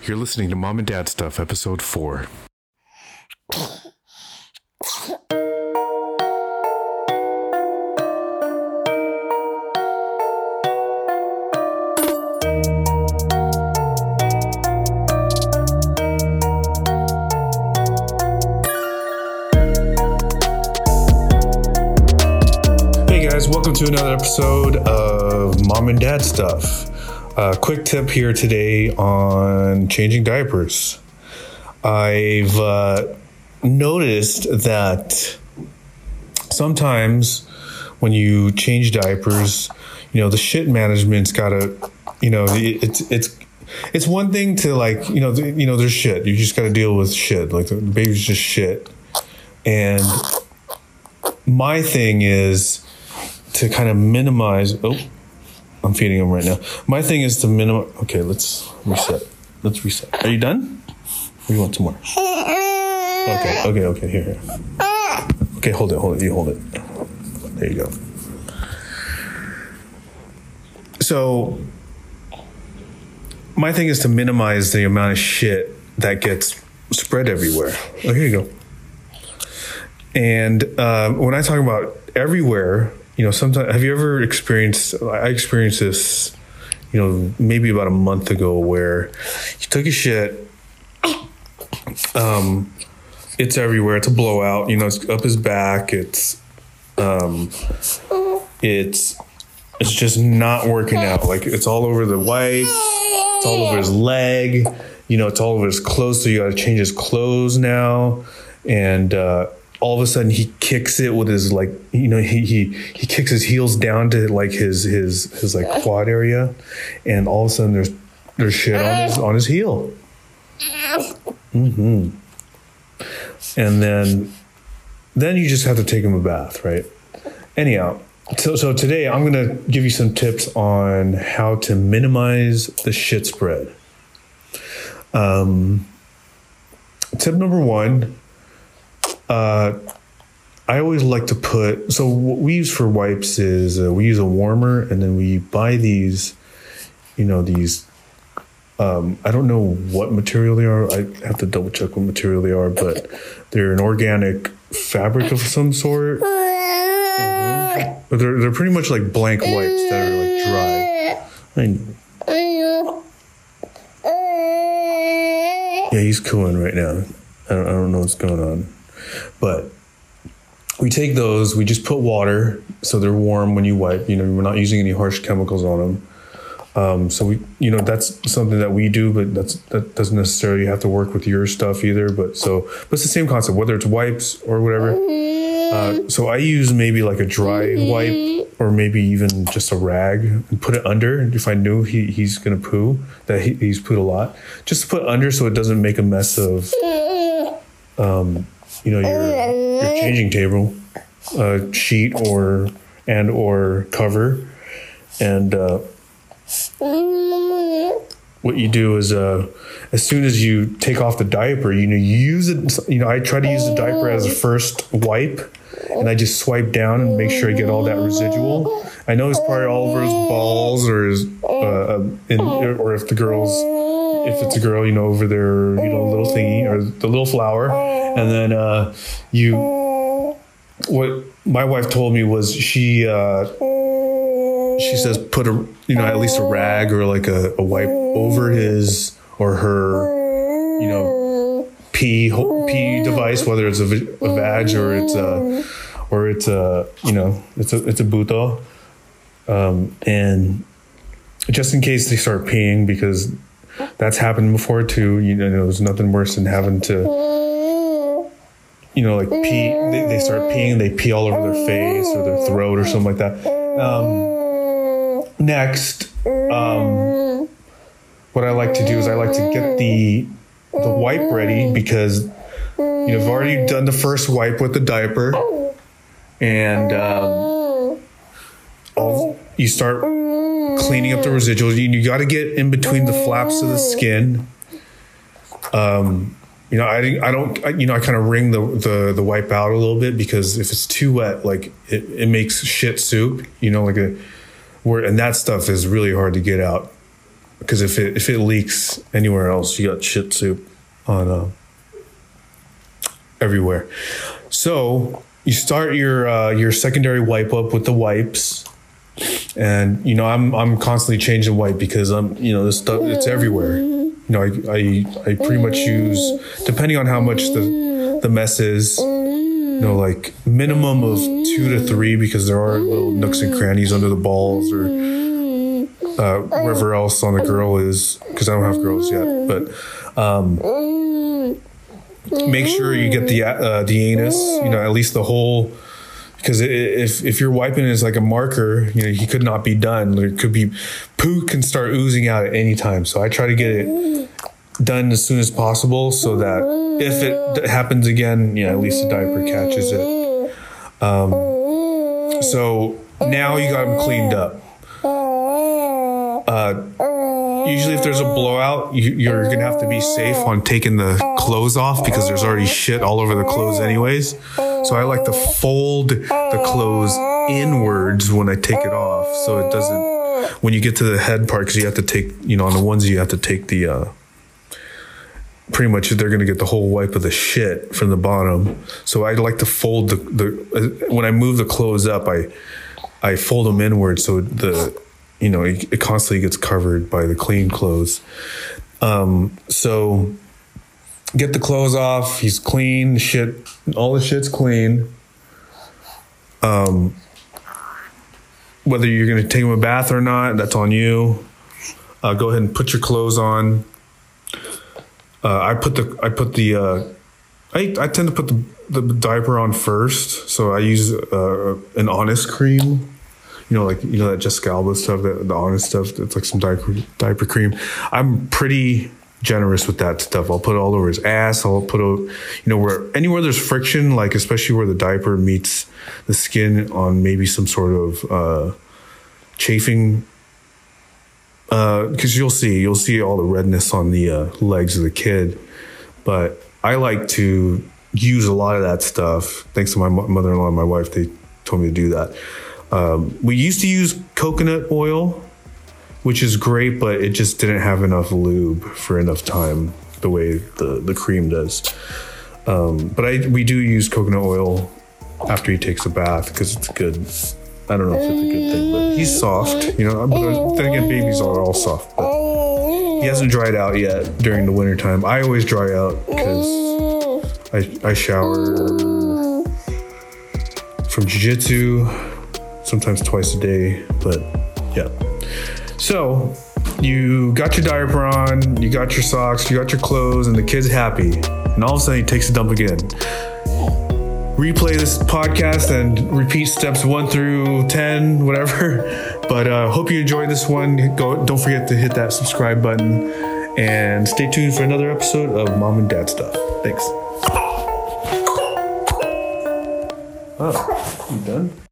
You're listening to Mom and Dad Stuff, Episode 4. Hey guys, welcome to another episode of Mom and Dad Stuff. Quick tip here today on changing diapers. I've noticed that sometimes when you change diapers, the shit management's gotta, it's one thing to there's shit. You just gotta deal with shit. Like the baby's just shit. And my thing is to kind of minimize. I'm feeding him right now. My thing is to minimize. Okay, let's reset. Are you done? Or do you want some more? Okay. Here. Okay, hold it. You hold it. There you go. So, my thing is to minimize the amount of shit that gets spread everywhere. Oh, here you go. And when I talk about everywhere, sometimes, have you ever experienced, I experienced this, maybe about a month ago where you took a shit, it's everywhere, it's a blowout, it's up his back, it's just not working out. Like it's all over the wipe, it's all over his leg, it's all over his clothes, so you got to change his clothes now. And, all of a sudden he kicks it with his he kicks his heels down to like his like quad area, and all of a sudden there's shit on his heel. Mm-hmm. And then you just have to take him a bath, right? Anyhow, so today I'm gonna give you some tips on how to minimize the shit spread. Tip number 1. I always like to put, so what we use for wipes is we use a warmer, and then we buy these, I don't know what material they are. I have to double check what material they are, but they're an organic fabric of some sort. Mm-hmm. But they're pretty much like blank wipes that are like dry. Yeah, he's cooing right now. I don't know what's going on. But we take those, we just put water so they're warm when you wipe. We're not using any harsh chemicals on them. So we, that's something that we do, but that doesn't necessarily have to work with your stuff either. But it's the same concept, whether it's wipes or whatever. So I use maybe like a dry wipe, or maybe even just a rag, and put it under. If I knew he's gonna poo, that he's pooed a lot, just to put under so it doesn't make a mess of your changing table, sheet or cover. And what you do is as soon as you take off the diaper, you use it. I try to use the diaper as a first wipe, and I just swipe down and make sure I get all that residual. I know it's probably all over his balls or his or if it's a girl, over their little thingy or the little flower. And then what my wife told me was she says put at least a rag or like a wipe over his or her pee device, whether it's a vag or it's a buto, and just in case they start peeing, because that's happened before too. There's nothing worse than having to pee. They start peeing, they pee all over their face or their throat or something like that. Next, what I like to do is I like to get the wipe ready, because I've already done the first wipe with the diaper, and you start cleaning up the residuals. You got to get in between the flaps of the skin. I kind of wring the wipe out a little bit, because if it's too wet, like it makes shit soup, and that stuff is really hard to get out. because if it leaks anywhere else, you got shit soup on everywhere. So you start your secondary wipe up with the wipes, and I'm constantly changing wipe because this stuff, it's everywhere. I pretty much use, depending on how much the mess is, like minimum of 2 to 3, because there are little nooks and crannies under the balls or wherever else on the girl is, because I don't have girls yet. But make sure you get the anus, at least the whole, because if you're wiping it as like a marker, he could not be done. There could be poo can start oozing out at any time. So I try to get it done as soon as possible, so that if it happens again, at least the diaper catches it. So now you got them cleaned up. Usually if there's a blowout, you're going to have to be safe on taking the clothes off, because there's already shit all over the clothes anyways. So I like to fold the clothes inwards when I take it off, so it doesn't, when you get to the head part, because you have to take, on the onesie, you have to take the, pretty much they're going to get the whole wipe of the shit from the bottom. So I like to fold when I move the clothes up, I fold them inward, so it constantly gets covered by the clean clothes. So get the clothes off. He's clean. All the shit's clean. Whether you're going to take him a bath or not, that's on you. Go ahead and put your clothes on. I tend to put the diaper on first. So I use an Honest cream. That Jessica Alba stuff, the Honest stuff. It's like some diaper cream. I'm pretty generous with that stuff. I'll put it all over his ass. I'll put anywhere there's friction, like especially where the diaper meets the skin on maybe some sort of chafing. Because you'll see all the redness on the legs of the kid. But I like to use a lot of that stuff. Thanks to my mother-in-law and my wife, they told me to do that. We used to use coconut oil, which is great, but it just didn't have enough lube for enough time the way the cream does. But we do use coconut oil after he takes a bath, because it's good. I don't know if it's a good thing, but he's soft, but then again, babies are all soft, but he hasn't dried out yet during the winter time. I always dry out because I shower from jiu-jitsu sometimes twice a day, but yeah. So you got your diaper on, you got your socks, you got your clothes, and the kid's happy. And all of a sudden he takes a dump again. Replay this podcast and repeat steps 1 through 10, whatever. But hope you enjoyed this one. Don't forget to hit that subscribe button, and stay tuned for another episode of Mom and Dad Stuff. Thanks. Oh, you done?